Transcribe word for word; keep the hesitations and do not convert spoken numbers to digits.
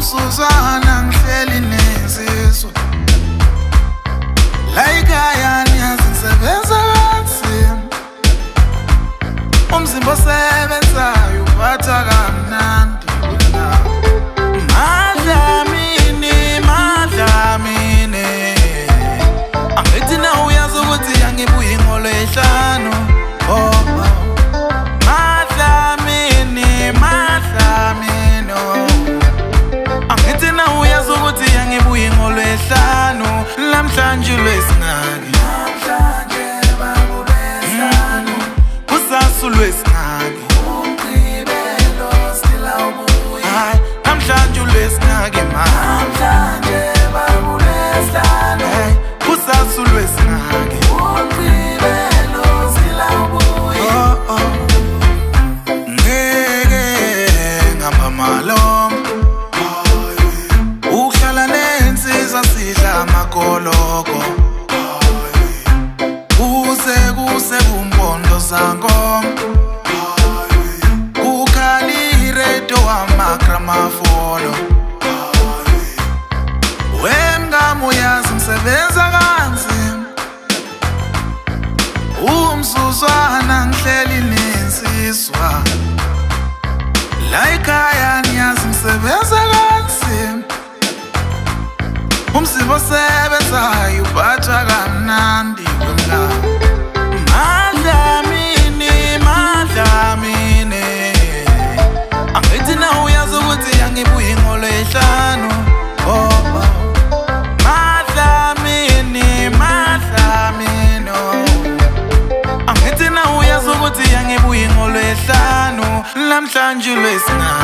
umsuzwana ngihleli nezizwe la ekhaya niyazi ngisebenza kanzima umzimba osebenzayo uphatha kamnandi madlamini madlamini angithi na uyazi ukuthi yangibuya ingolo ehlanu oh madlamini madlamini angithi na uyazi ukuthi yangibuya ingolo ehlanu namhlanje lwesingaki namhlanje babulesana kusasu lwesingaki ugqibelo sila ubuya hayi namhlanje lwesingaki namhlanje babulesana hayi kusasu lwesingaki ugqibelo sila ubuya oh oh ngeke ngamba malom uhlala nensizwa sidla amakoloko kuse kuse kumpondo sangoma ukhali redo amagramafolo wemngamo uyazi ngisebenza kanzima umsuzwana ngihleli nensizwa la ekhaya niyazi ngisebenza kanzima umzimba osebenzayo uphatha kamnandi kwemlalo madlamini madlamini angithi na uyazi ukuthi yangibuya ingolo ehlanu oh madlamini madlamini angithi na uyazi ukuthi yangibuya ingolo ehlanu namhlanje lwesingaki